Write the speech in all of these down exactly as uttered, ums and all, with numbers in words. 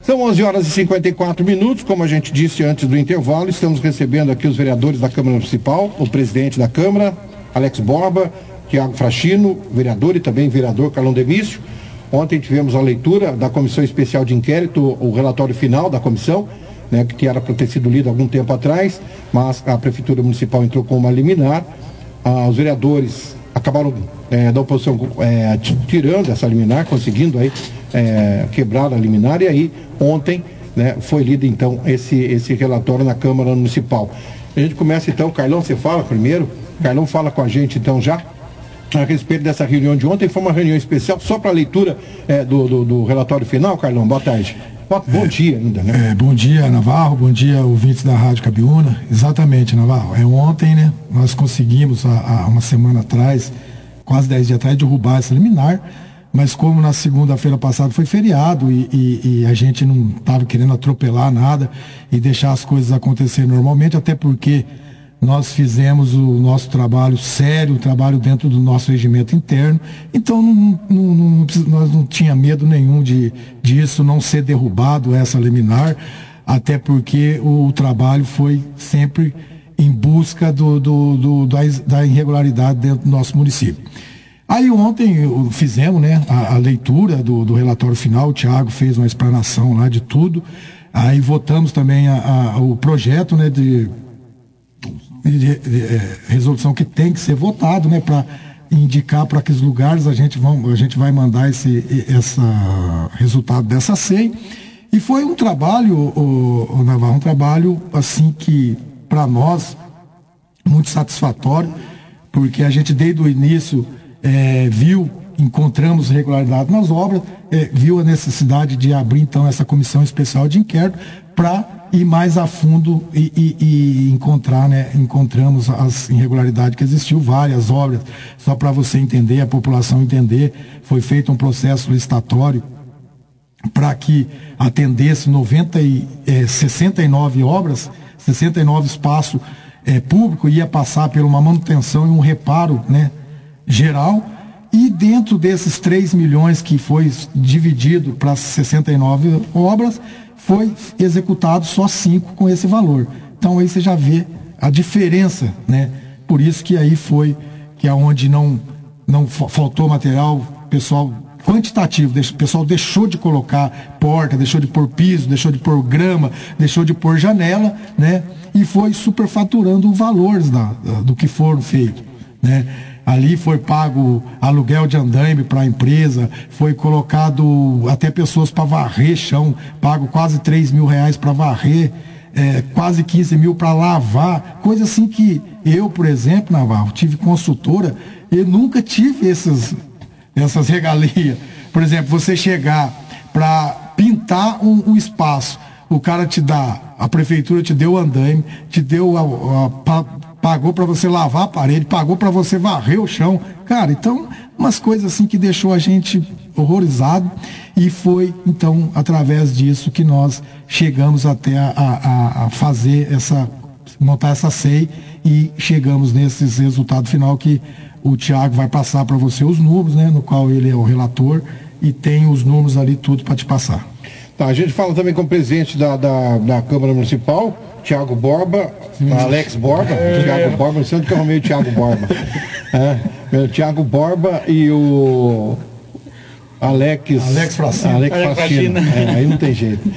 São onze horas e cinquenta e quatro minutos, como a gente disse antes do intervalo, estamos recebendo aqui os vereadores da Câmara Municipal, o presidente da Câmara, Alex Borba, Tiago Frachino, vereador, e também vereador Carlão Demício. Ontem tivemos a leitura da Comissão Especial de Inquérito, o relatório final da comissão, né, que era para ter sido lido há algum tempo atrás, mas a Prefeitura Municipal entrou com uma liminar. Ah, os vereadores acabaram é, da oposição é, tirando essa liminar, conseguindo aí é, quebrar a liminar, e aí ontem, né, foi lido então esse, esse relatório na Câmara Municipal. A gente começa então, Carlão, você fala primeiro? Carlão fala com a gente então já a respeito dessa reunião de ontem. Foi uma reunião especial só para a leitura é, do, do, do relatório final. Carlão, boa tarde. Bom é, dia ainda, né? É, bom dia, Navarro, bom dia, ouvintes da Rádio Cabiúna. Exatamente, Navarro, é ontem, né, nós conseguimos, há, há uma semana atrás, quase dez dias atrás, derrubar essa liminar, mas como na segunda-feira passada foi feriado e, e, e a gente não estava querendo atropelar nada e deixar as coisas acontecerem normalmente, até porque nós fizemos o nosso trabalho sério, o trabalho dentro do nosso regimento interno, então não, não, não, nós não tínhamos medo nenhum de, disso não ser derrubado, essa liminar, até porque o, o trabalho foi sempre em busca do, do, do, da, da irregularidade dentro do nosso município. Aí ontem fizemos, né, a, a leitura do, do relatório final, o Tiago fez uma explanação lá de tudo, aí votamos também a, a, o projeto, né, de De, de, de, é, resolução que tem que ser votado, né, para indicar para aqueles lugares a gente, vão, a gente vai mandar esse essa, resultado dessa C E I. E foi um trabalho, o, o Navarro, um trabalho assim que para nós muito satisfatório, porque a gente desde o início é, viu, encontramos regularidade nas obras, é, viu a necessidade de abrir então essa comissão especial de inquérito para ir mais a fundo e, e, e encontrar, né, encontramos as irregularidades que existiu, várias obras, só para você entender, a população entender, foi feito um processo licitatório para que atendesse noventa e, é, sessenta e nove obras, sessenta e nove espaços é, públicos, ia passar por uma manutenção e um reparo, né, geral, e dentro desses três milhões que foi dividido para sessenta e nove obras, foi executado só cinco com esse valor. Então aí você já vê a diferença, né? Por isso que aí foi que aonde não não faltou material, pessoal quantitativo, o pessoal deixou de colocar porta, deixou de pôr piso, deixou de pôr grama, deixou de pôr janela, né? E foi superfaturando os valores da, do que foram feitos, né? Ali foi pago aluguel de andaime para a empresa, foi colocado até pessoas para varrer chão, pago quase três mil reais para varrer, é, quase quinze mil para lavar, coisa assim que eu, por exemplo, Navarro, tive consultora e nunca tive essas, essas regalias. Por exemplo, você chegar para pintar um, um espaço, o cara te dá, a prefeitura te deu o andaime, te deu a, a, a pagou para você lavar a parede, pagou para você varrer o chão. Cara, então, umas coisas assim que deixou a gente horrorizado, e foi, então, através disso que nós chegamos até a, a, a fazer essa, montar essa C E I, e chegamos nesses resultados final que o Tiago vai passar para você os números, né, no qual ele é o relator, e tem os números ali tudo para te passar. Tá, a gente fala também com o presidente da, da, da Câmara Municipal, Tiago Borba, hum. Alex Borba, é. Tiago Borba, não sei onde que eu arrumei o Tiago Borba. É, o Tiago Borba e o Alex... Alex Frachino. Alex Frachino. É, aí não tem jeito.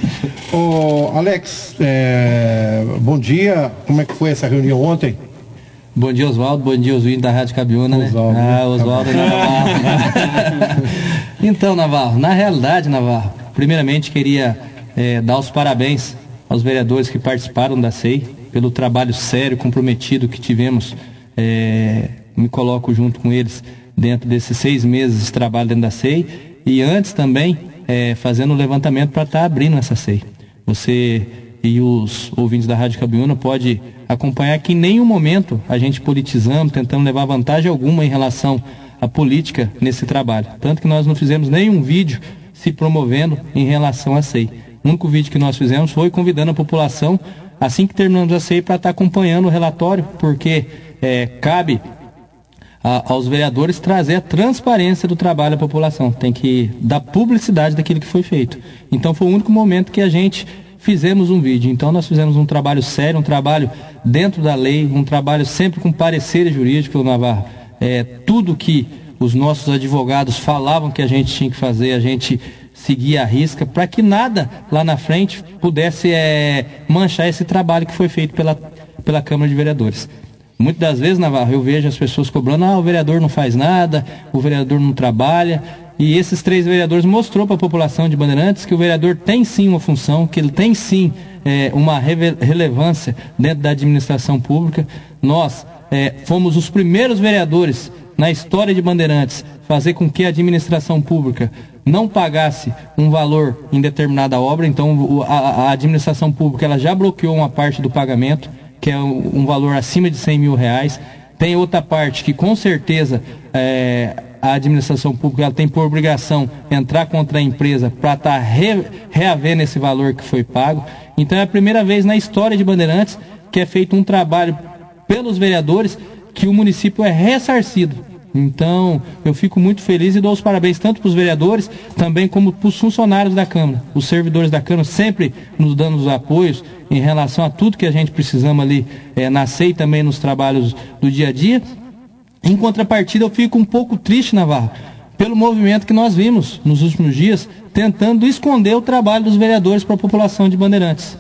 Ô, Alex, é, bom dia, como é que foi essa reunião ontem? Bom dia, Oswaldo, bom dia, Oswaldo da Rádio Cabiúna, né? Oswaldo, ah, Oswaldo Navarro. Então, Navarro, na realidade, Navarro, primeiramente queria é, dar os parabéns aos vereadores que participaram da C E I, pelo trabalho sério, comprometido que tivemos, é, me coloco junto com eles dentro desses seis meses de trabalho dentro da C E I, e antes também é, fazendo o levantamento para estar tá abrindo essa C E I. Você e os ouvintes da Rádio Cabiúna pode acompanhar que em nenhum momento a gente politizando, tentando levar vantagem alguma em relação à política nesse trabalho. Tanto que nós não fizemos nenhum vídeo se promovendo em relação à C E I. O único vídeo que nós fizemos foi convidando a população, assim que terminamos a C E I, para estar acompanhando o relatório, porque é, cabe a, aos vereadores trazer a transparência do trabalho à população, tem que dar publicidade daquilo que foi feito. Então foi o único momento que a gente fizemos um vídeo. Então nós fizemos um trabalho sério, um trabalho dentro da lei, um trabalho sempre com pareceres jurídicos, Navarro. É, tudo que os nossos advogados falavam que a gente tinha que fazer, a gente seguia à risca, para que nada lá na frente pudesse é, manchar esse trabalho que foi feito pela, pela Câmara de Vereadores. Muitas das vezes, Navarro, eu vejo as pessoas cobrando, ah, o vereador não faz nada, o vereador não trabalha, e esses três vereadores mostrou para a população de Bandeirantes que o vereador tem sim uma função, que ele tem sim é, uma relevância dentro da administração pública. Nós é, fomos os primeiros vereadores na história de Bandeirantes fazer com que a administração pública não pagasse um valor em determinada obra. Então a, a administração pública ela já bloqueou uma parte do pagamento, que é um, um valor acima de cem mil reais. Tem outra parte que com certeza é, a administração pública ela tem por obrigação entrar contra a empresa para estar tá re, reavendo esse valor que foi pago. Então é a primeira vez na história de Bandeirantes que é feito um trabalho pelos vereadores que o município é ressarcido. Então, eu fico muito feliz e dou os parabéns tanto para os vereadores, também como para os funcionários da Câmara. Os servidores da Câmara sempre nos dando os apoios em relação a tudo que a gente precisamos ali é, na C E I também nos trabalhos do dia a dia. Em contrapartida, eu fico um pouco triste, Navarro, pelo movimento que nós vimos nos últimos dias, tentando esconder o trabalho dos vereadores para a população de Bandeirantes.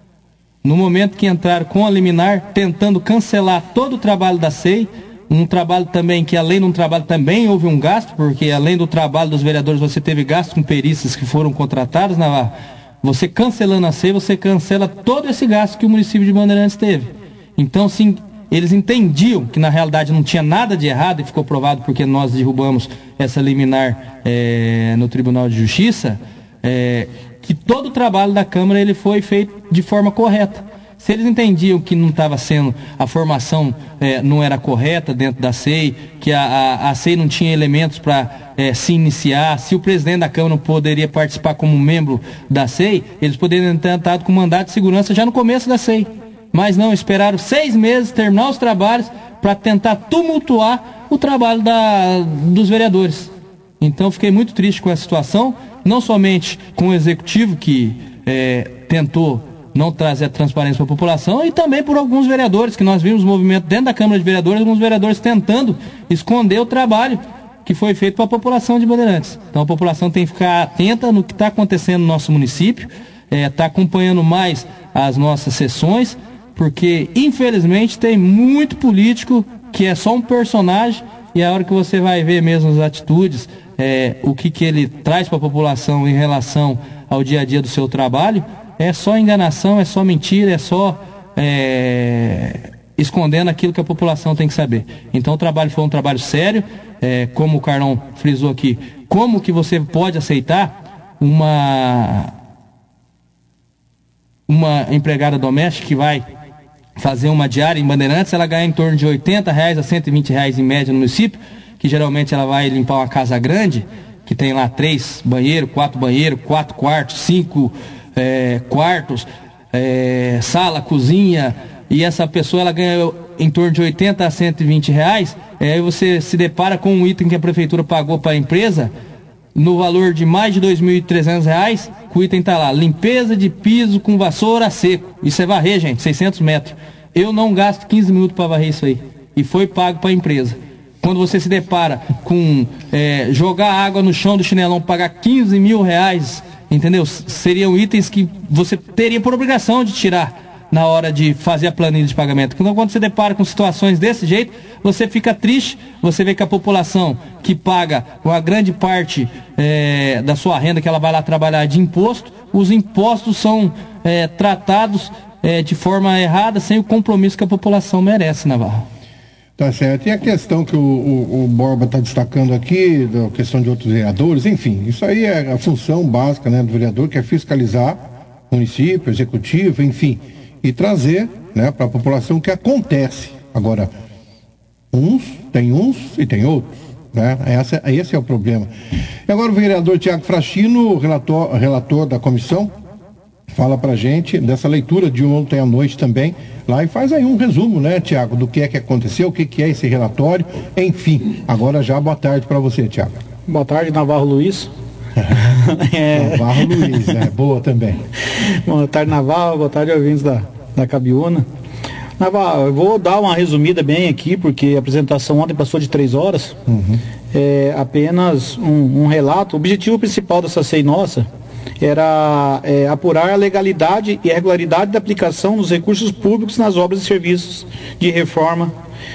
No momento que entraram com a liminar, tentando cancelar todo o trabalho da C E I, um trabalho também que além de um trabalho também houve um gasto, porque além do trabalho dos vereadores você teve gasto com perícias que foram contratadas, Navarro. Você cancelando a C E I, você cancela todo esse gasto que o município de Bandeirantes teve. Então sim, eles entendiam que na realidade não tinha nada de errado, e ficou provado porque nós derrubamos essa liminar é, no Tribunal de Justiça, é, que todo o trabalho da Câmara ele foi feito de forma correta. Se eles entendiam que não estava sendo, a formação é, não era correta dentro da C E I, que a, a, a C E I não tinha elementos para é, se iniciar, se o presidente da Câmara não poderia participar como membro da C E I, eles poderiam ter entrado com mandato de segurança já no começo da C E I. Mas não, esperaram seis meses, terminar os trabalhos, para tentar tumultuar o trabalho da, dos vereadores. Então fiquei muito triste com essa situação, não somente com o executivo que é, tentou não trazer a transparência para a população, e também por alguns vereadores, que nós vimos movimento dentro da Câmara de Vereadores, alguns vereadores tentando esconder o trabalho que foi feito para a população de Bandeirantes. Então a população tem que ficar atenta no que está acontecendo no nosso município, está é, acompanhando mais as nossas sessões, porque infelizmente tem muito político que é só um personagem, e a hora que você vai ver mesmo as atitudes, é, o que, que ele traz para a população em relação ao dia a dia do seu trabalho, é só enganação, é só mentira, é só é, escondendo aquilo que a população tem que saber. Então o trabalho foi um trabalho sério, é, como o Carlão frisou aqui. Como que você pode aceitar uma, uma empregada doméstica que vai fazer uma diária em Bandeirantes, ela ganha em torno de oitenta reais a cento e vinte reais em média no município, que geralmente ela vai limpar uma casa grande, que tem lá três banheiros, quatro banheiros, quatro quartos, cinco É, quartos, é, sala, cozinha, e essa pessoa ela ganha em torno de oitenta a cento e vinte reais, e aí você se depara com um item que a prefeitura pagou para a empresa no valor de mais de dois mil e trezentos reais, que o item está lá, limpeza de piso com vassoura a seco. Isso é varrer, gente, seiscentos metros. Eu não gasto quinze minutos para varrer isso aí, e foi pago para a empresa. Quando você se depara com é, jogar água no chão do chinelão, pagar quinze mil reais, entendeu? Seriam itens que você teria por obrigação de tirar na hora de fazer a planilha de pagamento. Então, quando você depara com situações desse jeito, você fica triste, você vê que a população que paga uma grande parte é, da sua renda, que ela vai lá trabalhar de imposto, os impostos são é, tratados é, de forma errada, sem o compromisso que a população merece, Navarro. Tá certo. E a questão que o, o, o Borba está destacando aqui, da questão de outros vereadores, enfim, isso aí é a função básica, né, do vereador, que é fiscalizar o município, executivo, enfim, e trazer, né, para a população o que acontece. Agora, uns, tem uns e tem outros, né? Essa, esse é o problema. E agora o vereador Tiago Frachino, relator, relator da comissão, fala pra gente dessa leitura de ontem à noite também, lá, e faz aí um resumo, né, Tiago, do que é que aconteceu, o que, que é esse relatório, enfim. Agora já, boa tarde para você, Tiago. Boa tarde, Navarro Luiz. é... Navarro Luiz, né? Boa também. Boa tarde, Navarro, boa tarde, ouvintes da, da Cabiúna. Navarro, eu vou dar uma resumida bem aqui, porque a apresentação ontem passou de três horas. Uhum. É apenas um, um relato. O objetivo principal dessa C E I nossa era é, apurar a legalidade e a regularidade da aplicação dos recursos públicos nas obras e serviços de reforma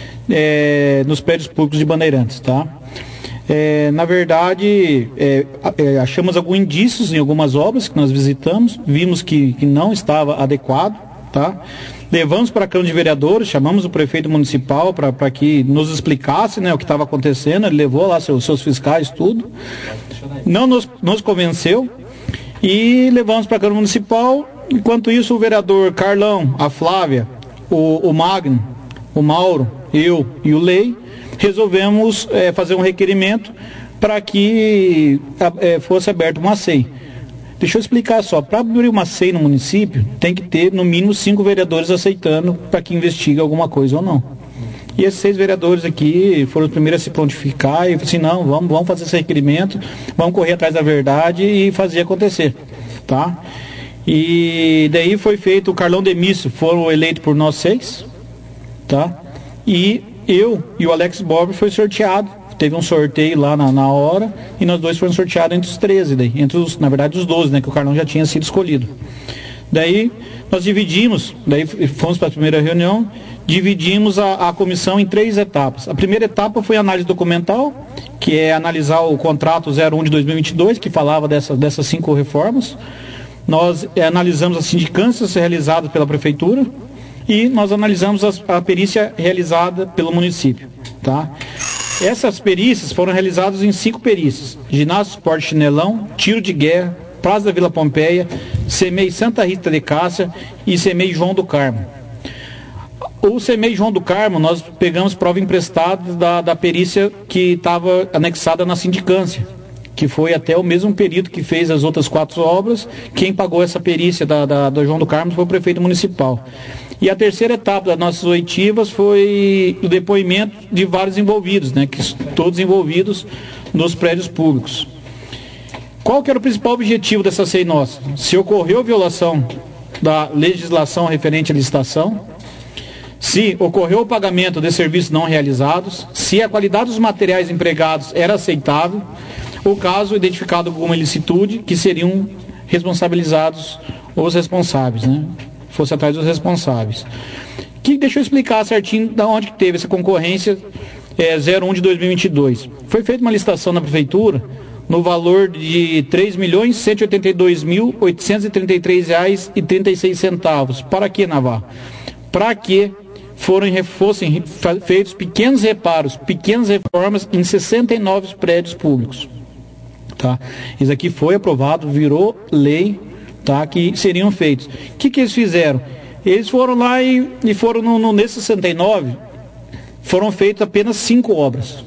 é, nos prédios públicos de Bandeirantes, tá? É, na verdade, é, é, achamos alguns indícios em algumas obras que nós visitamos, vimos que, que não estava adequado, tá? Levamos para a Câmara de Vereadores, chamamos o prefeito municipal para que nos explicasse, né, o que estava acontecendo. Ele levou lá seus, seus fiscais, tudo. Não nos, nos convenceu e levamos para a Câmara Municipal. Enquanto isso, o vereador Carlão, a Flávia, o, o Magno, o Mauro, eu e o Lei, resolvemos é, fazer um requerimento para que é, fosse aberta uma C E I. Deixa eu explicar só, para abrir uma C E I no município, tem que ter no mínimo cinco vereadores aceitando para que investigue alguma coisa ou não. E esses seis vereadores aqui foram os primeiros a se prontificar e assim, não, vamos, vamos fazer esse requerimento, vamos correr atrás da verdade e fazer acontecer, tá? E daí foi feito, o Carlão Demício foram eleitos por nós seis, tá? E eu e o Alex Borba foi sorteado. Teve um sorteio lá na, na hora e nós dois fomos sorteados entre os treze, daí, entre os, na verdade os doze, né, que o Carlão já tinha sido escolhido. Daí nós dividimos, daí fomos para a primeira reunião, dividimos a, a comissão em três etapas. A primeira etapa foi a análise documental, que é analisar o contrato zero um de dois mil e vinte e dois, que falava dessa, dessas cinco reformas. Nós é, analisamos as sindicâncias realizadas pela prefeitura e nós analisamos as, a perícia realizada pelo município, tá? Essas perícias foram realizadas em cinco perícias: ginásio, esporte, chinelão, tiro de guerra, Praça da Vila Pompeia, C M E I Santa Rita de Cássia e C M E I João do Carmo. O C M E I João do Carmo, nós pegamos prova emprestada da, da perícia que estava anexada na sindicância, que foi até o mesmo perito que fez as outras quatro obras. Quem pagou essa perícia da, da, da João do Carmo foi o prefeito municipal. E a terceira etapa das nossas oitivas foi o depoimento de vários envolvidos, né, que todos envolvidos nos prédios públicos. Qual que era o principal objetivo dessa C E I nossa? Se ocorreu violação da legislação referente à licitação, se ocorreu o pagamento de serviços não realizados, se a qualidade dos materiais empregados era aceitável, o caso identificado alguma ilicitude, que seriam responsabilizados os responsáveis, né? Fosse atrás dos responsáveis. Que, deixa eu explicar certinho de onde que teve essa concorrência é, zero um de dois mil e vinte e dois. Foi feita uma licitação na prefeitura no valor de três milhões cento e oitenta e dois mil oitocentos e trinta e três reais e trinta e seis centavos. Para que, Navarro? Para que foram, fossem feitos pequenos reparos, pequenas reformas em sessenta e nove prédios públicos. Tá? Isso aqui foi aprovado, virou lei, tá? Que seriam feitos. O que, que eles fizeram? Eles foram lá e, e foram no, no, nesses sessenta e nove, foram feitas apenas cinco obras.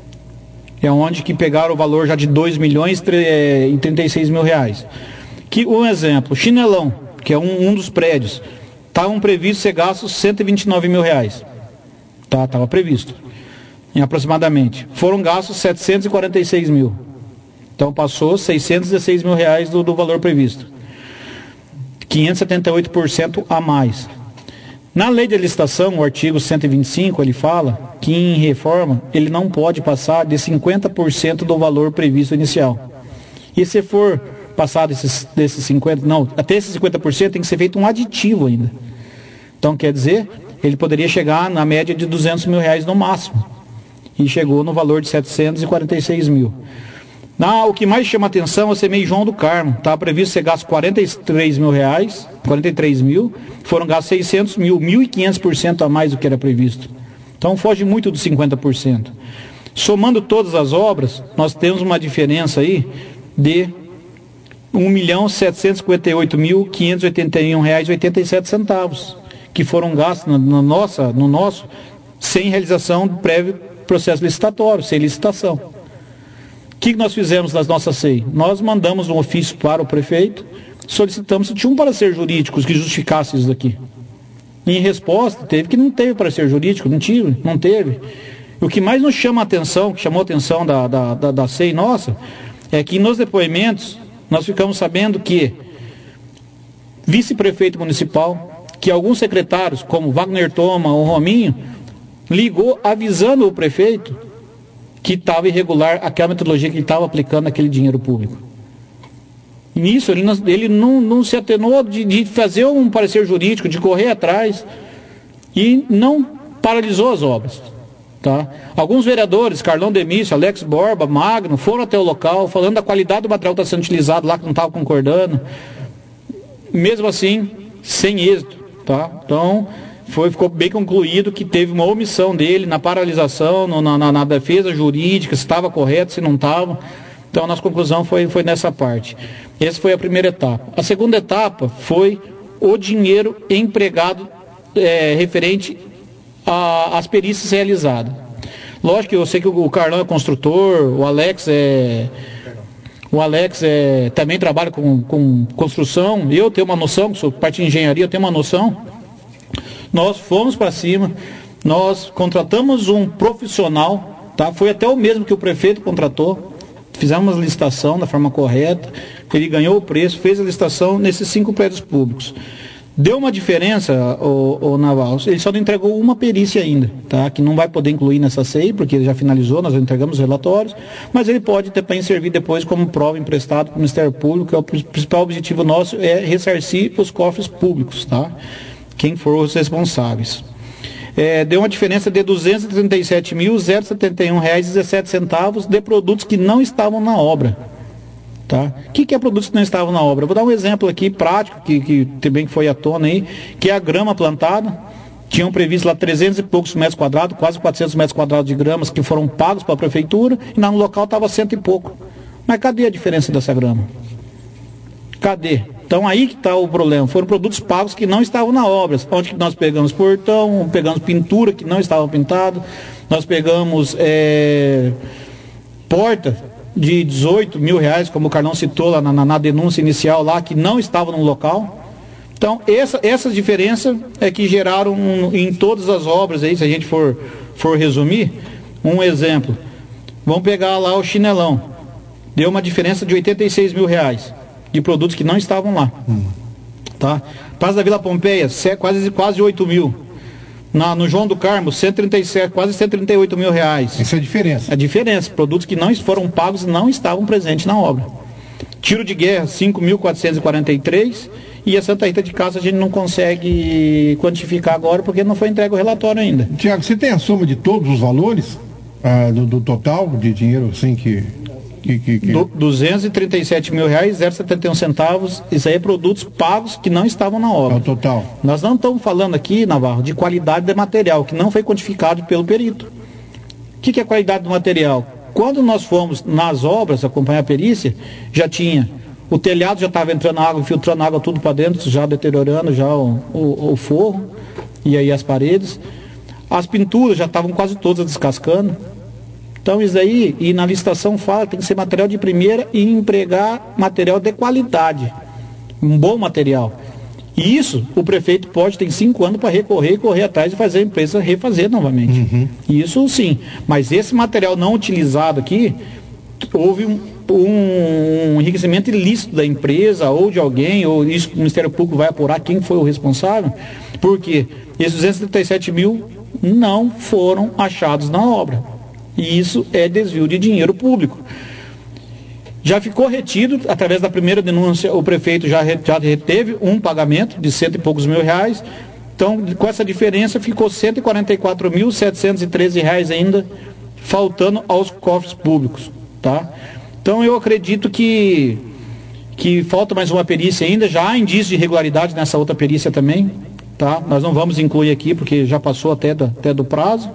É onde que pegaram o valor já de dois milhões e trinta e seis mil reais. Que, um exemplo, Chinelão, que é um, um dos prédios, estavam previstos ser gastos cento e vinte e nove mil reais. Tá, estava previsto, em aproximadamente. Foram gastos setecentos e quarenta e seis mil. Então passou seiscentos e dezesseis mil reais do, do valor previsto. quinhentos e setenta e oito por cento a mais. Na lei de licitação, o artigo cento e vinte e cinco, ele fala que em reforma ele não pode passar de cinquenta por cento do valor previsto inicial. E se for passar desses, desses cinquenta por cento, não, até esses cinquenta por cento tem que ser feito um aditivo ainda. Então quer dizer, ele poderia chegar na média de duzentos mil reais no máximo. E chegou no valor de setecentos e quarenta e seis mil. Na, o que mais chama atenção é o C M E I João do Carmo. Estava previsto ser gasto quarenta e três mil reais, quarenta e três mil, foram gastos seiscentos mil, mil e quinhentos por cento a mais do que era previsto. Então foge muito dos cinquenta por cento. Somando todas as obras, nós temos uma diferença aí de um milhão setecentos e cinquenta e oito mil, quinhentos e oitenta e um reais e oitenta e sete centavos, que foram gastos no, no, nossa, no nosso, sem realização do prévio processo licitatório, sem licitação. O que nós fizemos nas nossas C E I? Nós mandamos um ofício para o prefeito solicitamos se tinha um parecer jurídico que justificasse isso daqui. Em resposta, teve que não teve parecer jurídico, não tive, não teve. O que mais nos chama a atenção, que chamou a atenção da, da, da, da C E I nossa, é que nos depoimentos nós ficamos sabendo que vice-prefeito municipal, que alguns secretários, como Wagner Toma ou Rominho, ligou avisando o prefeito que estava irregular aquela metodologia que ele estava aplicando naquele dinheiro público. E nisso ele, não, ele não, não se atenuou de, de fazer um parecer jurídico, de correr atrás, e não paralisou as obras. Tá? Alguns vereadores, Carlão Demício, Alex Borba, Magno, foram até o local, falando da qualidade do material que está sendo utilizado lá, que não estava concordando. Mesmo assim, sem êxito. Tá? Então, foi, ficou bem concluído que teve uma omissão dele na paralisação, no, na, na defesa jurídica, se estava correto, se não estava. Então, a nossa conclusão foi, foi nessa parte. Essa foi a primeira etapa. A segunda etapa foi o dinheiro empregado é, referente às perícias realizadas. Lógico que eu sei que o Carlão é construtor, o Alex é... O Alex é, também trabalha com, com construção, eu tenho uma noção, sou parte de engenharia, eu tenho uma noção. Nós fomos para cima, nós contratamos um profissional, tá? Foi até o mesmo que o prefeito contratou, fizemos uma licitação da forma correta, ele ganhou o preço, fez a licitação nesses cinco prédios públicos. Deu uma diferença, o, o Naval, ele só não entregou uma perícia ainda, tá? Que não vai poder incluir nessa C E I, porque ele já finalizou, nós entregamos os relatórios, mas ele pode também servir depois como prova emprestada para o Ministério Público, que é o principal objetivo nosso, é ressarcir os cofres públicos, tá? Quem for os responsáveis. É, deu uma diferença de duzentos e trinta e sete mil, setenta e um reais e dezessete centavos de produtos que não estavam na obra. Tá? O que, que é produtos que não estavam na obra? Eu vou dar um exemplo aqui prático, que, que também foi à tona aí, que é a grama plantada. Tinham previsto lá trezentos e poucos metros quadrados, quase quatrocentos metros quadrados de gramas que foram pagos para a prefeitura, e lá no local estava cento e pouco. Mas cadê a diferença dessa grama? Cadê? Então aí que está o problema. Foram produtos pagos que não estavam na obra. Onde que nós pegamos portão, pegamos pintura que não estava pintado, nós pegamos é, porta de dezoito mil reais, como o Carlão citou lá na, na, na denúncia inicial lá, que não estava no local. Então, essa, essas diferenças é que geraram um, em todas as obras aí, se a gente for, for resumir, um exemplo. Vamos pegar lá o chinelão. Deu uma diferença de oitenta e seis mil reais de produtos que não estavam lá. Hum. Tá? Praça da Vila Pompeia, quase, quase oito mil. Na, no João do Carmo, cento e trinta e sete, quase cento e trinta e oito mil reais. Essa é a diferença. A diferença, produtos que não foram pagos e não estavam presentes na obra. Tiro de guerra, cinco mil quatrocentos e quarenta e três, e a Santa Rita de Cássia a gente não consegue quantificar agora porque não foi entregue o relatório ainda. Tiago, você tem a soma de todos os valores ah, do, do total de dinheiro assim que... Que, que, que... Do, duzentos e trinta e sete mil reais, zero vírgula setenta e um centavos, isso aí é produtos pagos que não estavam na obra. É o total. Nós não estamos falando aqui, Navarro, de qualidade de material, que não foi quantificado pelo perito. O que, que é qualidade do material? Quando nós fomos nas obras acompanhar a perícia, já tinha, o telhado já estava entrando água, infiltrando água tudo para dentro, já deteriorando já o, o, o forro, e aí as paredes. As pinturas já estavam quase todas descascando. Então isso aí, e na licitação fala, tem que ser material de primeira e empregar material de qualidade, um bom material. E isso, o prefeito pode, tem cinco anos para recorrer e correr atrás e fazer a empresa refazer novamente. Uhum. Isso sim, mas esse material não utilizado aqui, houve um, um enriquecimento ilícito da empresa ou de alguém, ou isso o Ministério Público vai apurar quem foi o responsável, porque esses duzentos e trinta e sete mil não foram achados na obra. E isso é desvio de dinheiro público. Já ficou retido, através da primeira denúncia, o prefeito já, já reteve um pagamento de cento e poucos mil reais. Então, com essa diferença, ficou cento e quarenta e quatro mil, setecentos e treze reais ainda faltando aos cofres públicos. Tá? Então, eu acredito que, que falta mais uma perícia ainda. Já há indícios de irregularidade nessa outra perícia também. Tá? Nós não vamos incluir aqui, porque já passou até do, até do prazo.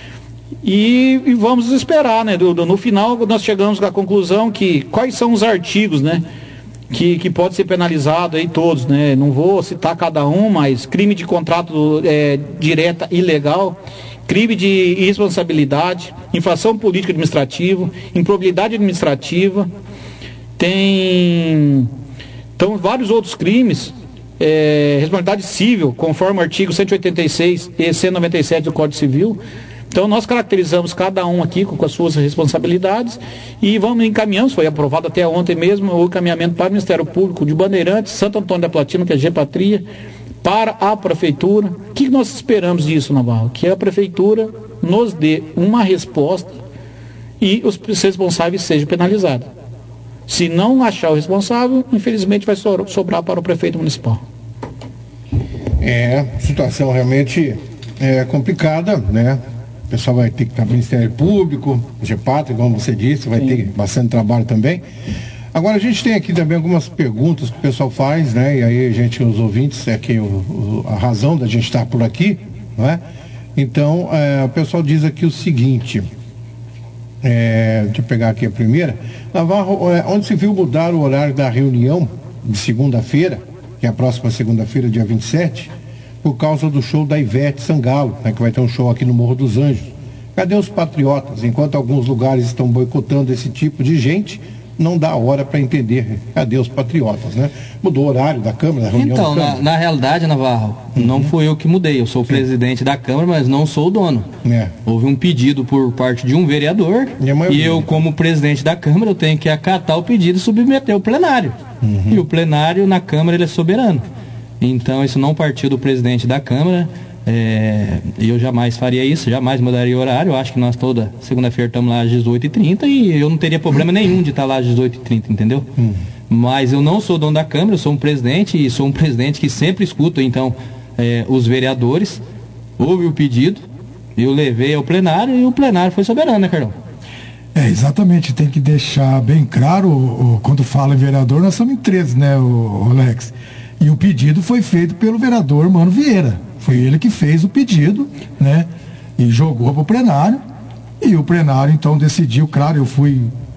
E, e vamos esperar, né? Do, do, no final nós chegamos à conclusão que quais são os artigos, né? Que, que pode ser penalizado aí todos, né? Não vou citar cada um, mas crime de contrato é, direta ilegal, crime de irresponsabilidade, infração política administrativa, improbidade administrativa, tem Então, vários outros crimes, é, responsabilidade civil, conforme o artigo cento e oitenta e seis e cento e noventa e sete do Código Civil. Então, nós caracterizamos cada um aqui com, com as suas responsabilidades e vamos encaminhamos, foi aprovado até ontem mesmo, o encaminhamento para o Ministério Público de Bandeirantes, Santo Antônio da Platina, que é Gepatria, para a Prefeitura. O que nós esperamos disso, Navarro? Que a Prefeitura nos dê uma resposta e os responsáveis sejam penalizados. Se não achar o responsável, infelizmente vai sobrar para o prefeito municipal. É, situação realmente é, complicada, né? O pessoal vai ter que estar no Ministério Público, Gepatria, como você disse, vai Sim. ter bastante trabalho também. Agora a gente tem aqui também algumas perguntas que o pessoal faz, né? E aí a gente, os ouvintes, é que o, o, a razão da gente estar por aqui, não é? Então, é, o pessoal diz aqui o seguinte, é, deixa eu pegar aqui a primeira. Navarro, é, onde se viu mudar o horário da reunião de segunda-feira, que é a próxima segunda-feira, dia vinte e sete, por causa do show da Ivete Sangalo, né, que vai ter um show aqui no Morro dos Anjos. Cadê os patriotas? Enquanto alguns lugares estão boicotando esse tipo de gente, não dá hora para entender. Cadê os patriotas, né? Mudou o horário da Câmara, da reunião Então, da na, na realidade, Navarro, uhum. não fui eu que mudei. Eu sou o Sim. presidente da Câmara, mas não sou o dono. É. Houve um pedido por parte de um vereador e, e eu, como presidente da Câmara, eu tenho que acatar o pedido e submeter ao plenário. Uhum. E o plenário na Câmara ele é soberano. Então, isso não partiu do presidente da Câmara. É, eu jamais faria isso, jamais mudaria o horário. Eu acho que nós toda segunda-feira estamos lá às dezoito e trinta e eu não teria problema nenhum de estar lá às dezoito e trinta, entendeu? Hum. Mas eu não sou dono da Câmara, eu sou um presidente e sou um presidente que sempre escuta, então, é, os vereadores. Houve o pedido, eu levei ao plenário e o plenário foi soberano, né, Carlão? É, exatamente, tem que deixar bem claro, o, o, quando fala em vereador, nós somos em treze, né, o, o Alex? E o pedido foi feito pelo vereador Mano Vieira. Foi ele que fez o pedido, né? E jogou para o plenário. E o plenário, então, decidiu. Claro, eu fui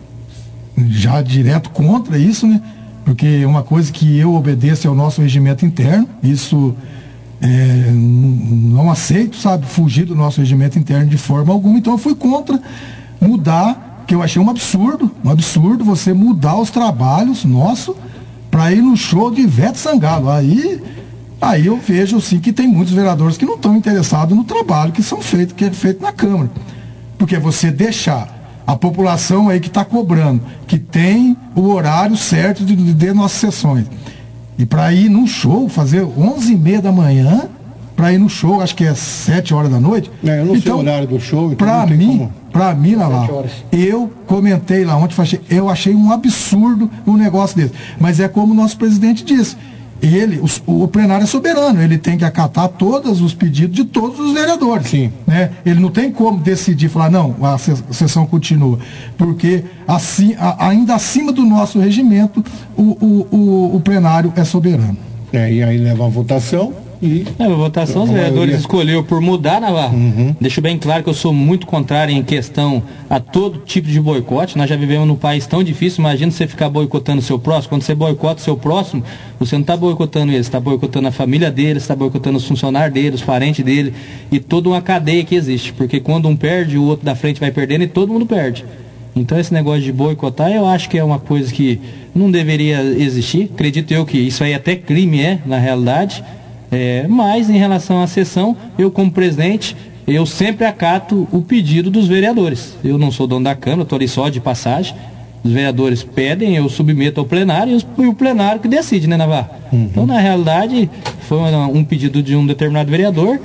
já direto contra isso, né? Porque uma coisa que eu obedeço é o nosso regimento interno. Isso é, não aceito, sabe? Fugir do nosso regimento interno de forma alguma. Então, eu fui contra mudar, que eu achei um absurdo. Um absurdo você mudar os trabalhos nossos para ir no show de Ivete Sangalo. Aí... Aí eu vejo sim que tem muitos vereadores que não estão interessados no trabalho que são feito, que é feito na Câmara. Porque você deixar a população aí que está cobrando, que tem o horário certo de, de, de nossas sessões. E para ir num show, fazer onze e meia da manhã, para ir no show, acho que é sete horas da noite. É, eu não então, sei o horário do show. Então para mim, para mim, lá, eu comentei lá ontem, eu achei um absurdo um negócio desse. Mas é como o nosso presidente disse. Ele, o, o plenário é soberano, ele tem que acatar todos os pedidos de todos os vereadores. Sim. Né? Ele não tem como decidir, falar, não, a sessão continua. Porque assim, a, ainda acima do nosso regimento, o, o, o, o plenário é soberano. É, e aí leva a votação e... É, a votação, os vereadores maioria... escolheu por mudar, Navarro. Uhum. Deixo bem claro que eu sou muito contrário em questão a todo tipo de boicote. Nós já vivemos num país tão difícil, imagina você ficar boicotando o seu próximo. Quando você boicota o seu próximo, você não está boicotando ele, você está boicotando a família dele, você está boicotando os funcionários dele, os parentes dele e toda uma cadeia que existe. Porque quando um perde, o outro da frente vai perdendo e todo mundo perde. Então esse negócio de boicotar, eu acho que é uma coisa que não deveria existir. Acredito eu que isso aí até crime é, na realidade. É, mas em relação à sessão, eu como presidente, eu sempre acato o pedido dos vereadores. Eu não sou dono da Câmara, estou ali só de passagem. Os vereadores pedem, eu submeto ao plenário e o plenário que decide, né, Navarro? Uhum. Então, na realidade, foi um pedido de um determinado vereador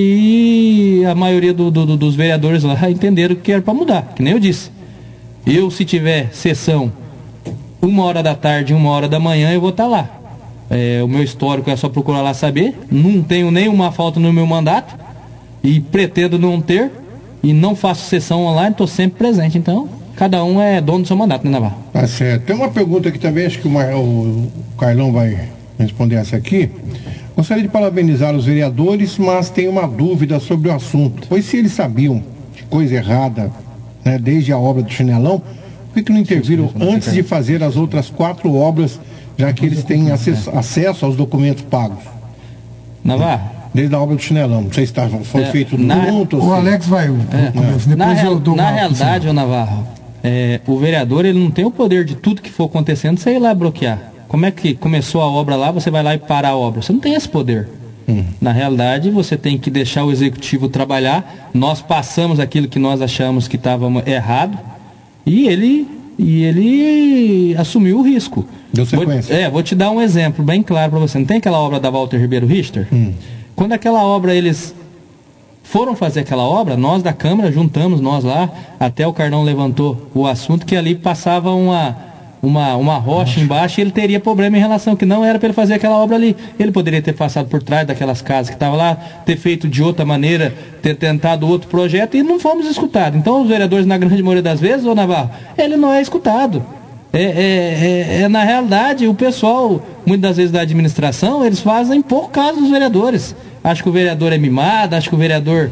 e a maioria do, do, dos vereadores lá entenderam que era para mudar, que nem eu disse. Eu, se tiver sessão uma hora da tarde, uma hora da manhã, eu vou estar lá. É, o meu histórico é só procurar lá saber. Não tenho nenhuma falta no meu mandato e pretendo não ter e não faço sessão online, estou sempre presente. Então, cada um é dono do seu mandato, né, Navarro? Tá certo. Tem uma pergunta aqui também, acho que o, Mar... o Carlão vai responder essa aqui. Gostaria de parabenizar os vereadores, mas tenho uma dúvida sobre o assunto. Pois se eles sabiam de coisa errada, né, desde a obra do Chinelão, por que, que não interviram antes de fazer as outras quatro obras, já que eles têm acesso, acesso aos documentos pagos? Navarro? Desde a obra do Chinelão. Não sei se tá, foi é, feito na, junto. O assim. Alex vai. É. Depois na real, eu dou na realidade, ô Navarro, é, o vereador ele não tem o poder de tudo que for acontecendo, você ir lá bloquear. como é que começou a obra lá, você vai lá e para a obra? Você não tem esse poder. Hum. Na realidade, você tem que deixar o executivo trabalhar. Nós passamos aquilo que nós achamos que estava errado e ele, e ele assumiu o risco. Deu sequência. Vou, é, vou te dar um exemplo bem claro para você. Não tem aquela obra da Walter Ribeiro Richter? Hum. Quando aquela obra, eles foram fazer aquela obra, nós da Câmara juntamos, nós lá, até o Carnão levantou o assunto, que ali passava uma, uma, uma rocha embaixo e ele teria problema em relação, que não era para ele fazer aquela obra ali. Ele poderia ter passado por trás daquelas casas que estavam lá, ter feito de outra maneira, ter tentado outro projeto e não fomos escutados. Então os vereadores, na grande maioria das vezes, ô Navarro, ele não é escutado. É, é, é, é, na realidade, o pessoal, muitas das vezes da administração, eles fazem pouco caso dos vereadores. Acho que o vereador é mimado, acho que o vereador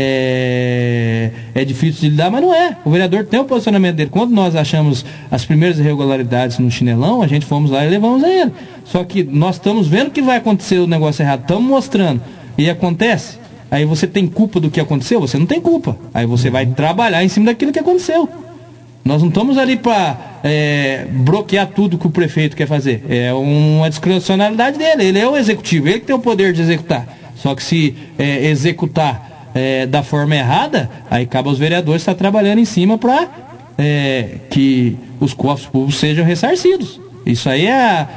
é, é difícil de lidar, mas não é. O vereador tem o posicionamento dele. Quando nós achamos as primeiras irregularidades no chinelão, a gente fomos lá e levamos a ele. Só que nós estamos vendo que vai acontecer o negócio errado, estamos mostrando. E acontece. Aí você tem culpa do que aconteceu? Você não tem culpa. Aí você vai trabalhar em cima daquilo que aconteceu. Nós não estamos ali para é, bloquear tudo que o prefeito quer fazer. É uma discricionalidade dele. Ele é o executivo, ele que tem o poder de executar. Só que se é, executar é, da forma errada, aí cabe aos vereadores estar trabalhando em cima para é, que os cofres públicos sejam ressarcidos. Isso aí é a,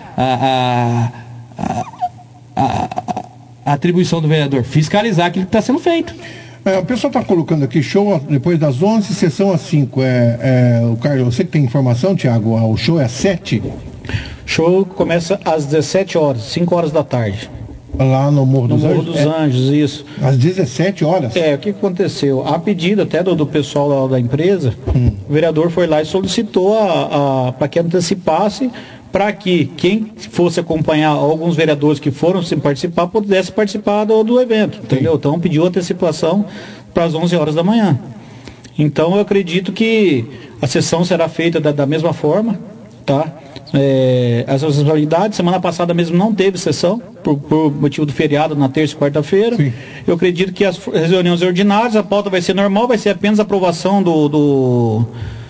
a, a, a, a atribuição do vereador, fiscalizar aquilo que está sendo feito. É, o pessoal está colocando aqui, show depois das onze, sessão às cinco. É, é, o Carlos, você que tem informação, Tiago, o show é às sete? Show começa às dezessete horas, cinco horas da tarde. Lá no Morro no dos Morro Anjos? dos É, Anjos, isso. Às dezessete horas? É, o que aconteceu? A pedido até do, do pessoal lá da empresa, hum. o vereador foi lá e solicitou a, a, para que antecipasse, para que quem fosse acompanhar, alguns vereadores que foram sem participar, pudesse participar do, do evento, entendeu? Então pediu antecipação para as onze horas da manhã. Então eu acredito que a sessão será feita da, da mesma forma, tá? É, as responsabilidades, semana passada mesmo não teve sessão, por, por motivo do feriado na terça e quarta-feira. Eu acredito que as, as reuniões ordinárias, a pauta vai ser normal, vai ser apenas a aprovação do, do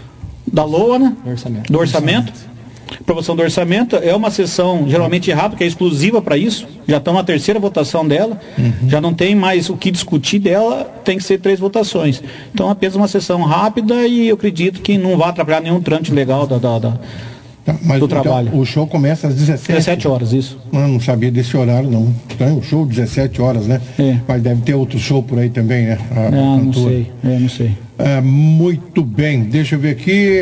da L O A, né? Do orçamento. Do orçamento. Aprovação do orçamento é uma sessão geralmente rápida, que é exclusiva para isso. Já estamos na terceira votação dela, uhum. já não tem mais o que discutir dela, tem que ser três votações. Então apenas uma sessão rápida e eu acredito que não vai atrapalhar nenhum trâmite legal da, da, da Mas do então, trabalho. O show começa às dezessete? dezessete horas, isso. Eu não sabia desse horário, não. Então, o show dezessete horas, né? É. Mas deve ter outro show por aí também, né? A, é, a não sei. É, não sei. É, muito bem. Deixa eu ver aqui.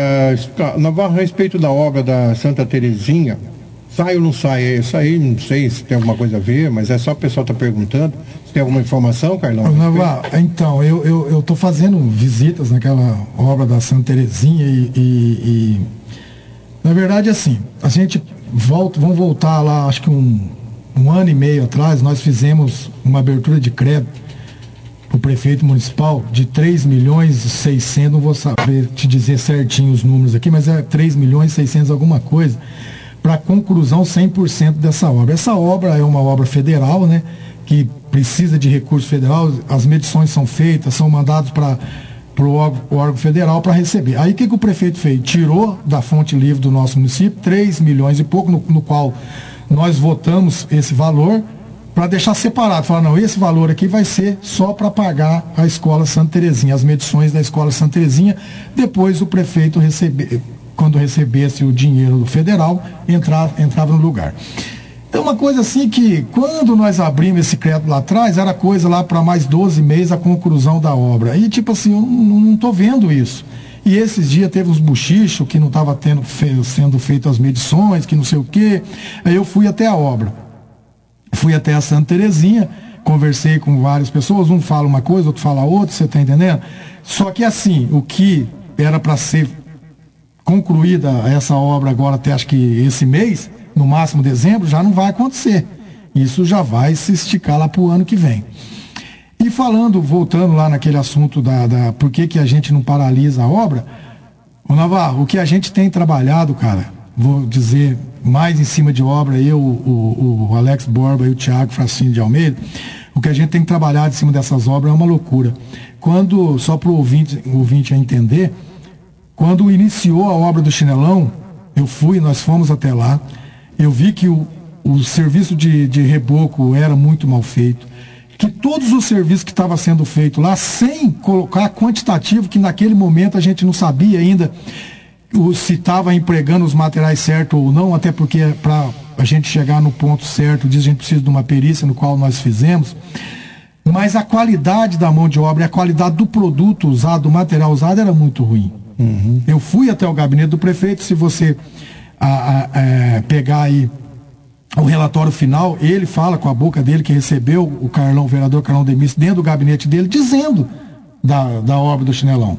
Uh, Navarro, a respeito da obra da Santa Terezinha, sai ou não sai? Isso aí, não sei se tem alguma coisa a ver, mas é só o pessoal tá perguntando. Se tem alguma informação, Carlão? Navarro, então, eu, eu, eu tô fazendo visitas naquela obra da Santa Terezinha e... e, e... Na verdade, assim, a gente volta, vamos voltar lá, acho que um, um ano e meio atrás, nós fizemos uma abertura de crédito para o prefeito municipal de três milhões e seiscentos, não vou saber te dizer certinho os números aqui, mas é três milhões e seiscentos alguma coisa, para conclusão cem por cento dessa obra. Essa obra é uma obra federal, né, que precisa de recurso federal, as medições são feitas, são mandados para para o órgão, órgão federal para receber. Aí o que, que o prefeito fez? Tirou da fonte livre do nosso município três milhões e pouco, no, no qual nós votamos esse valor, para deixar separado. Falar, não, esse valor aqui vai ser só para pagar a Escola Santa Terezinha, as medições da Escola Santa Terezinha. Depois o prefeito, recebe, quando recebesse o dinheiro do federal, entrar, entrava no lugar. É uma coisa assim que, quando nós abrimos esse crédito lá atrás, era coisa lá para mais doze meses a conclusão da obra. E tipo assim, eu não estou vendo isso. E esses dias teve uns buchichos que não estava tendo fe- sendo feitas as medições, que não sei o quê. Aí eu fui até a obra. Fui até a Santa Terezinha, conversei com várias pessoas, um fala uma coisa, outro fala outra, você está entendendo? Só que assim, o que era para ser concluída essa obra agora até acho que esse mês, no máximo dezembro, já não vai acontecer. Isso já vai se esticar lá para o ano que vem. E falando, voltando lá naquele assunto da, da por que, que a gente não paralisa a obra, ô Navarro, o que a gente tem trabalhado, cara, vou dizer mais em cima de obra, eu, o, o, o Alex Borba e o Thiago Fracine de Almeida, o que a gente tem trabalhado em cima dessas obras é uma loucura. Quando, só para o ouvinte, o ouvinte entender, quando iniciou a obra do Chinelão, eu fui, nós fomos até lá, eu vi que o, o serviço de, de reboco era muito mal feito, que todos os serviços que estavam sendo feitos lá, sem colocar quantitativo, que naquele momento a gente não sabia ainda o, se estava empregando os materiais certos ou não, até porque para a gente chegar no ponto certo disso, a gente precisa de uma perícia, no qual nós fizemos. Mas a qualidade da mão de obra e a qualidade do produto usado, do material usado, era muito ruim. Uhum. Eu fui até o gabinete do prefeito, se você a, a, a, pegar aí o relatório final, ele fala com a boca dele que recebeu o Carlão, o vereador Carlão Demis, dentro do gabinete dele, dizendo da, da obra do Chinelão.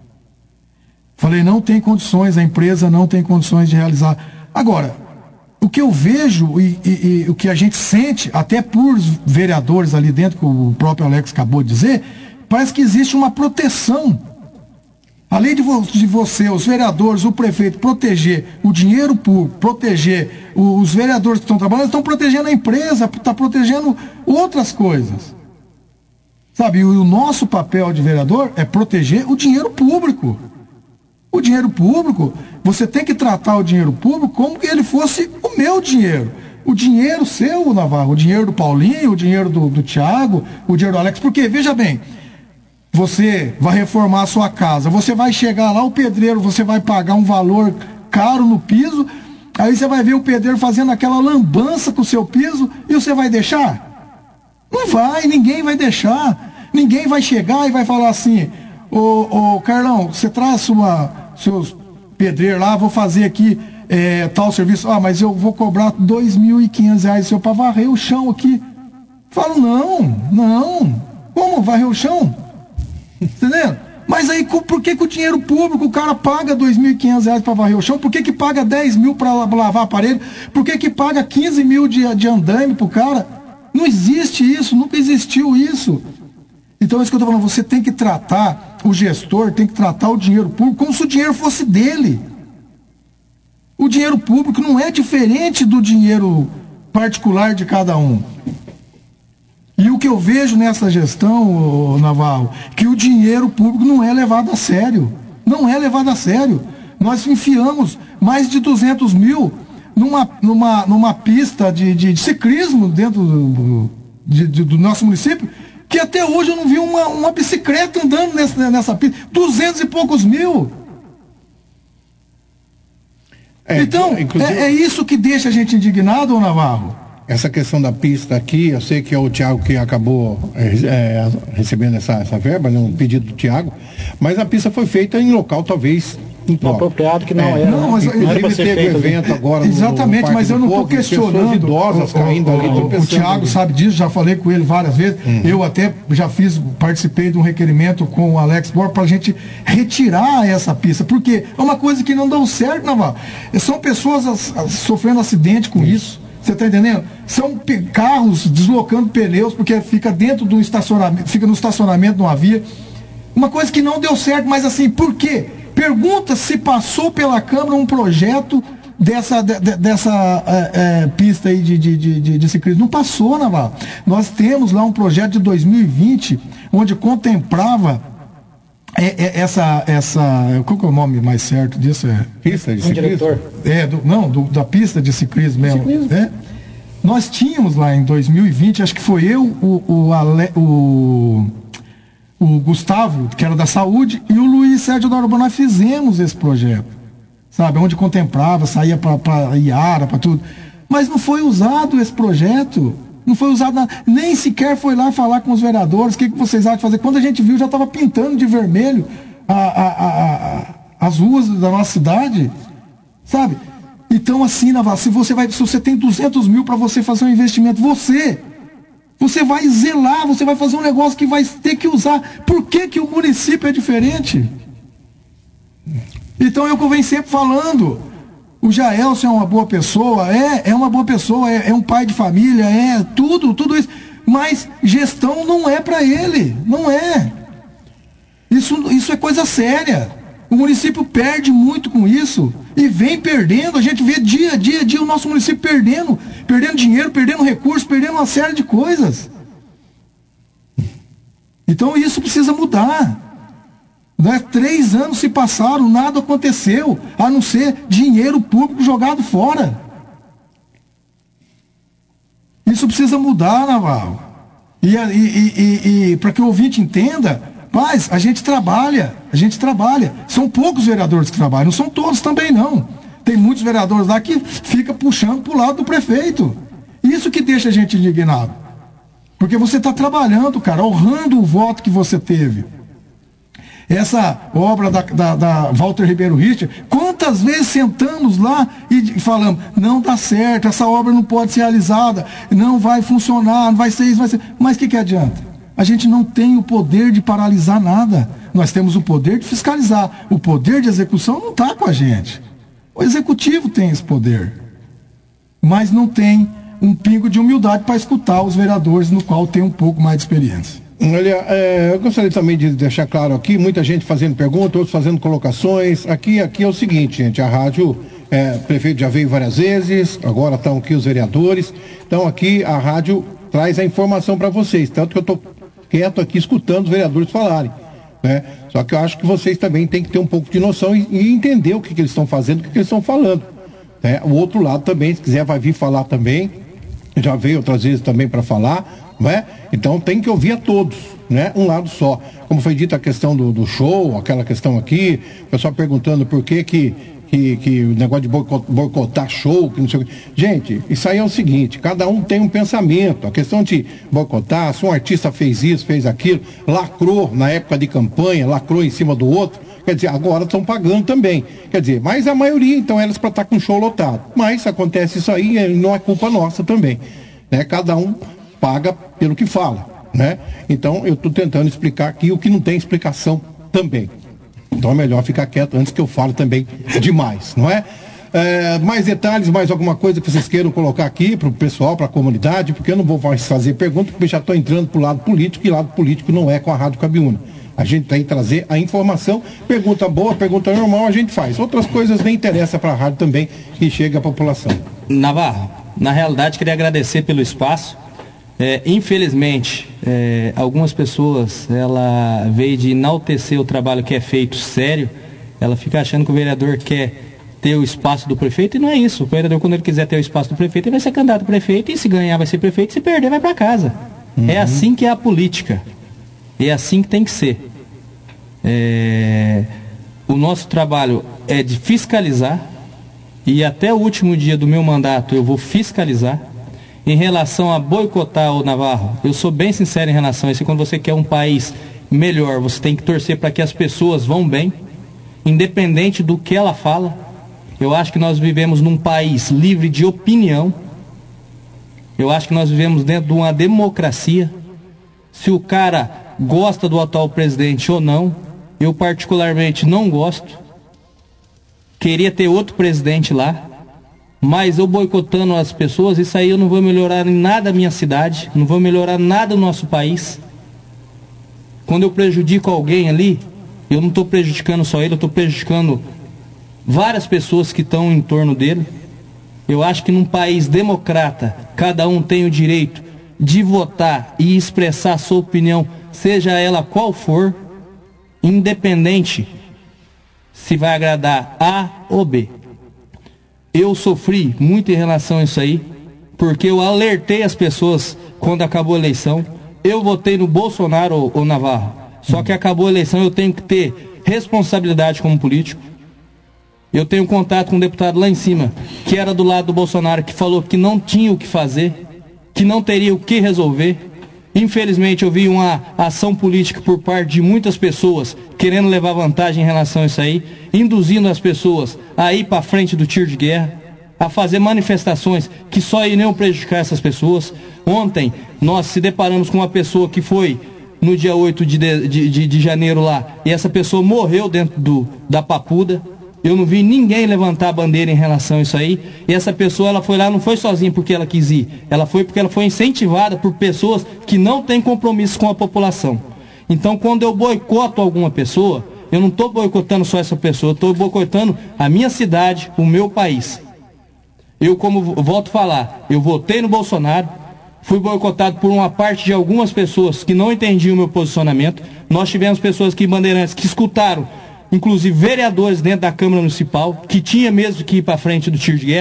Falei, não tem condições, a empresa não tem condições de realizar. Agora, o que eu vejo e, e, e o que a gente sente, até por vereadores ali dentro, que o próprio Alex acabou de dizer, parece que existe uma proteção. Além de, vo de você, os vereadores, o prefeito, proteger o dinheiro público, proteger o, os vereadores que estão trabalhando, estão protegendo a empresa, está protegendo outras coisas. Sabe, e o nosso papel de vereador é proteger o dinheiro público. O dinheiro público, você tem que tratar o dinheiro público como que ele fosse o meu dinheiro. O dinheiro seu, Navarro, o dinheiro do Paulinho, o dinheiro do, do Thiago, o dinheiro do Alex. Porque, veja bem, você vai reformar a sua casa, você vai chegar lá, o pedreiro, você vai pagar um valor caro no piso, aí você vai ver o pedreiro fazendo aquela lambança com o seu piso e você vai deixar? Não vai, ninguém vai deixar. Ninguém vai chegar e vai falar assim, ô, ô Carlão, você traz uma... seus pedreiros lá, vou fazer aqui é, tal serviço, ah, mas eu vou cobrar dois mil e quinhentos reais seu para varrer o chão aqui. Falo, não, não, como varrer o chão? Entendeu? Mas aí, por que que o dinheiro público, o cara paga dois mil e quinhentos reais para varrer o chão? Por que que paga dez mil para lavar aparelho? Por que que paga quinze mil de, de andaime pro cara? Não existe isso, nunca existiu isso. Então é isso que eu estou falando, você tem que tratar, o gestor tem que tratar o dinheiro público como se o dinheiro fosse dele. O dinheiro público não é diferente do dinheiro particular de cada um. E o que eu vejo nessa gestão, Navarro, que o dinheiro público não é levado a sério. Não é levado a sério. Nós enfiamos mais de duzentos mil numa, numa, numa pista de, de, de ciclismo dentro do, de, de, do nosso município, que até hoje eu não vi uma, uma bicicleta andando nessa, nessa pista. Duzentos e poucos mil. É, então, inclusive... é, é isso que deixa a gente indignado, Navarro? Essa questão da pista aqui, eu sei que é o Thiago que acabou é, é, recebendo essa, essa verba, né, um pedido do Thiago, mas a pista foi feita em local talvez apropriado que não é, era. Não, mas inclusive teve um evento agora. Exatamente, no, no mas eu não estou questionando. Idosas o, caindo o, ali, o, o Thiago ali. Sabe disso, já falei com ele várias vezes. Uhum. Eu até já fiz, participei de um requerimento com o Alex Borba para a gente retirar essa pista, porque é uma coisa que não deu certo, Navarro. São pessoas as, as, sofrendo acidente com isso. isso. Você está entendendo? São carros deslocando pneus porque fica dentro do estacionamento, fica no estacionamento, não havia. Uma coisa que não deu certo, mas assim, por quê? Pergunta se passou pela Câmara um projeto dessa, de, dessa é, é, pista aí de, de, de, de ciclismo. Não passou, Navarro. Nós temos lá um projeto de dois mil e vinte, onde contemplava é, é, essa, essa. Qual que é o nome mais certo disso? É, pista de ciclismo? Um diretor. É, do, não, do, da pista de ciclismo mesmo. Ciclismo. É. Nós tínhamos lá em dois mil e vinte, acho que foi eu, o, o, Ale, o o Gustavo, que era da saúde, e o Luiz Sérgio da Urbana, nós fizemos esse projeto, sabe, onde contemplava, saía para Iara, para tudo, mas não foi usado esse projeto, não foi usado, na, nem sequer foi lá falar com os vereadores, o que, que vocês acham de fazer, quando a gente viu, já estava pintando de vermelho a, a, a, a, as ruas da nossa cidade, sabe, então assim, Navarro, se você, vai, se você tem duzentos mil para você fazer um investimento, você... Você vai zelar, você vai fazer um negócio que vai ter que usar. Por que que o município é diferente? Então eu que venho sempre falando, o Jaelson é uma boa pessoa, é, é uma boa pessoa, é, é um pai de família, é tudo, tudo isso. Mas gestão não é para ele, não é. Isso, isso é coisa séria. O município perde muito com isso e vem perdendo. A gente vê dia a dia, dia o nosso município perdendo, perdendo dinheiro, perdendo recursos, perdendo uma série de coisas. Então isso precisa mudar. Né? Três anos se passaram, nada aconteceu, a não ser dinheiro público jogado fora. Isso precisa mudar, Navarro. E, e, e, e para que o ouvinte entenda, mas a gente trabalha, a gente trabalha. São poucos vereadores que trabalham, não são todos também não. Tem muitos vereadores lá que ficam puxando para o lado do prefeito. Isso que deixa a gente indignado. Porque você está trabalhando, cara, honrando o voto que você teve. Essa obra da, da, da Walter Ribeiro Richter, quantas vezes sentamos lá e falamos, não dá certo, essa obra não pode ser realizada, não vai funcionar, não vai ser isso, vai ser... Mas o que, que adianta? A gente não tem o poder de paralisar nada. Nós temos o poder de fiscalizar. O poder de execução não está com a gente. O executivo tem esse poder. Mas não tem um pingo de humildade para escutar os vereadores, no qual tem um pouco mais de experiência. Olha, é, eu gostaria também de deixar claro aqui, muita gente fazendo perguntas, outros fazendo colocações. Aqui, aqui é o seguinte, gente, a rádio, é, o prefeito já veio várias vezes, agora estão aqui os vereadores. Então aqui a rádio traz a informação para vocês, tanto que eu estou quieto aqui escutando os vereadores falarem, né? Só que eu acho que vocês também têm que ter um pouco de noção e, e entender o que, que eles estão fazendo, o que, que eles estão falando, né? O outro lado também, se quiser, vai vir falar também, já veio outras vezes também para falar, né? Então tem que ouvir a todos, né? Um lado só. Como foi dito a questão do, do show, aquela questão aqui, o pessoal perguntando por que que Que, que o negócio de boicotar show, que não sei o que. Gente, isso aí é o seguinte, cada um tem um pensamento. A questão de boicotar, se um artista fez isso, fez aquilo, lacrou na época de campanha, lacrou em cima do outro, quer dizer, agora estão pagando também. Quer dizer, mas a maioria, então, elas para estar com show lotado. Mas acontece isso aí, não é culpa nossa também, né? Cada um paga pelo que fala, né? Então, eu estou tentando explicar aqui o que não tem explicação também. Então é melhor ficar quieto antes que eu fale também demais, não é? É, mais detalhes, mais alguma coisa que vocês queiram colocar aqui para o pessoal, para a comunidade, porque eu não vou mais fazer pergunta, porque já estou entrando para o lado político, e lado político não é com a Rádio Cabiúna. A gente tem que trazer a informação, pergunta boa, pergunta normal, a gente faz. Outras coisas nem interessa para a rádio também, que chega à população. Navarro, na realidade queria agradecer pelo espaço. É, infelizmente, é, algumas pessoas, ela veio de enaltecer o trabalho que é feito sério, ela fica achando que o vereador quer ter o espaço do prefeito, e não é isso. O vereador, quando ele quiser ter o espaço do prefeito, ele vai ser candidato a prefeito, e se ganhar vai ser prefeito, se perder vai para casa. Uhum. É assim que é a política, é assim que tem que ser. É, o nosso trabalho é de fiscalizar, e até o último dia do meu mandato eu vou fiscalizar. Em relação a boicotar o Navarro, eu sou bem sincero em relação a isso. Quando você quer um país melhor, você tem que torcer para que as pessoas vão bem, independente do que ela fala. Eu acho que nós vivemos num país livre de opinião. Eu acho que nós vivemos dentro de uma democracia. Se o cara gosta do atual presidente ou não, eu particularmente não gosto. Queria ter outro presidente lá. Mas eu boicotando as pessoas, isso aí eu não vou melhorar em nada a minha cidade, não vou melhorar nada o nosso país. Quando eu prejudico alguém ali, eu não estou prejudicando só ele, eu estou prejudicando várias pessoas que estão em torno dele. Eu acho que num país democrata, cada um tem o direito de votar e expressar a sua opinião, seja ela qual for, independente se vai agradar A ou B. Eu sofri muito em relação a isso aí, porque eu alertei as pessoas quando acabou a eleição. Eu votei no Bolsonaro ou Navarro, só que acabou a eleição, eu tenho que ter responsabilidade como político. Eu tenho contato com um deputado lá em cima, que era do lado do Bolsonaro, que falou que não tinha o que fazer, que não teria o que resolver. Infelizmente eu vi uma ação política por parte de muitas pessoas querendo levar vantagem em relação a isso aí, induzindo as pessoas a ir para frente do tiro de guerra, a fazer manifestações que só iriam prejudicar essas pessoas. Ontem nós se deparamos com uma pessoa que foi no dia oito de, de, de, de janeiro lá, e essa pessoa morreu dentro do, da Papuda. Eu não vi ninguém levantar a bandeira em relação a isso aí. E essa pessoa, ela foi lá, não foi sozinha porque ela quis ir. Ela foi porque ela foi incentivada por pessoas que não têm compromisso com a população. Então, quando eu boicoto alguma pessoa, eu não estou boicotando só essa pessoa, eu estou boicotando a minha cidade, o meu país. Eu, como volto a falar, eu votei no Bolsonaro, fui boicotado por uma parte de algumas pessoas que não entendiam o meu posicionamento. Nós tivemos pessoas que, bandeirantes, que escutaram, inclusive vereadores dentro da Câmara Municipal, que tinha mesmo que ir para frente do tiro de guerra.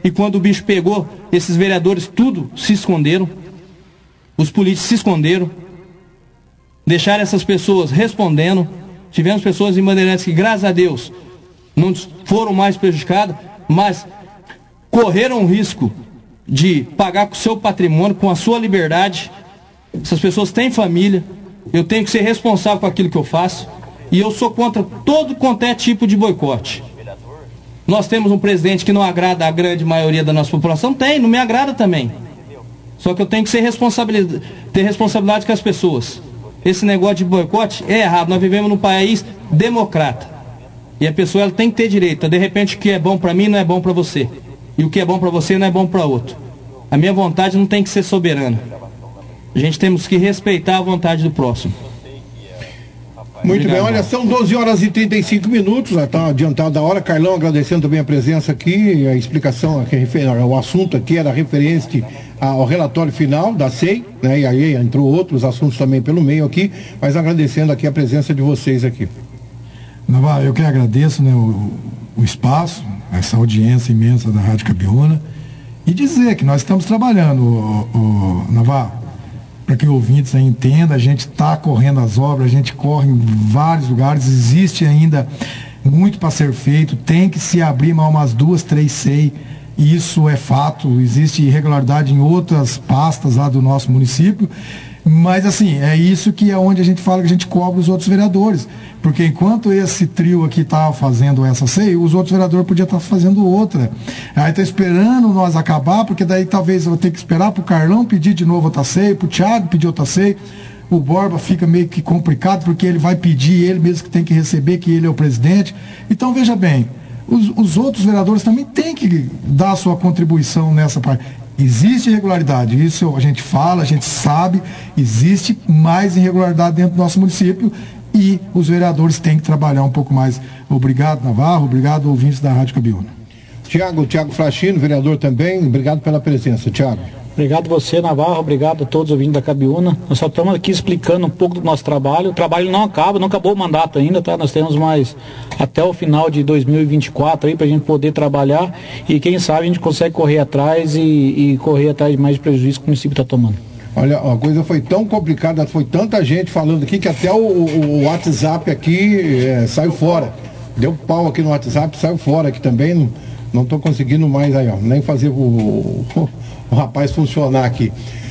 e quando o bicho pegou, esses vereadores tudo se esconderam, os políticos se esconderam, deixaram essas pessoas respondendo. Tivemos pessoas em Bandeirantes que, graças a Deus, não foram mais prejudicadas, mas correram o risco de pagar com o seu patrimônio, com a sua liberdade. Essas pessoas têm família, eu tenho que ser responsável por aquilo que eu faço, e eu sou contra todo qualquer tipo de boicote. Nós temos um presidente que não agrada a grande maioria da nossa população? Tem, não me agrada também. Só que eu tenho que ser responsabilidade, ter responsabilidade com as pessoas. Esse negócio de boicote é errado. Nós vivemos num país democrata. E a pessoa ela tem que ter direito. De repente o que é bom para mim não é bom para você. E o que é bom para você não é bom para outro. A minha vontade não tem que ser soberana. A gente temos que respeitar a vontade do próximo. Muito Obrigado, bem, olha, são doze horas e trinta e cinco minutos, já está adiantado a hora. Carlão, agradecendo também a presença aqui, a explicação, aqui, o assunto aqui era referente ao relatório final da S E I, né? E aí entrou outros assuntos também pelo meio aqui, mas agradecendo aqui a presença de vocês aqui. Navarro, eu que agradeço, né, o, o espaço, essa audiência imensa da Rádio Cabiúna, e dizer que nós estamos trabalhando, o, o, Navarro, para que o ouvintes aí entenda, a gente está correndo as obras, a gente corre em vários lugares, existe ainda muito para ser feito, tem que se abrir mais umas duas, três S E I, isso é fato, existe irregularidade em outras pastas lá do nosso município, mas assim, é isso que é onde a gente fala que a gente cobra os outros vereadores, porque enquanto esse trio aqui está fazendo essa S E I, os outros vereadores podiam estar tá fazendo outra. Aí está esperando nós acabar, porque daí talvez eu vou ter que esperar para o Carlão pedir de novo outra S E I, para o Thiago pedir outra S E I. O Borba fica meio que complicado, porque ele vai pedir, ele mesmo que tem que receber, que ele é o presidente. Então, veja bem, os, os outros vereadores também têm que dar a sua contribuição nessa parte. Existe irregularidade, isso a gente fala, a gente sabe, existe mais irregularidade dentro do nosso município e os vereadores têm que trabalhar um pouco mais. Obrigado, Navarro, obrigado, ouvintes da Rádio Cabiúna. Tiago, Tiago Frachino, vereador também, obrigado pela presença, Tiago. Obrigado você, Navarro, obrigado a todos os ouvintes da Cabiúna. Nós só estamos aqui explicando um pouco do nosso trabalho. O trabalho não acaba, não acabou o mandato ainda, tá? Nós temos mais até o final de dois mil e vinte e quatro aí para a gente poder trabalhar e quem sabe a gente consegue correr atrás e, e correr atrás de mais prejuízo que o município está tomando. Olha, a coisa foi tão complicada, foi tanta gente falando aqui que até o, o, o WhatsApp aqui é, saiu fora. Deu pau aqui no WhatsApp, saiu fora aqui também, não estou conseguindo mais aí, ó, nem fazer o, o, o rapaz funcionar aqui.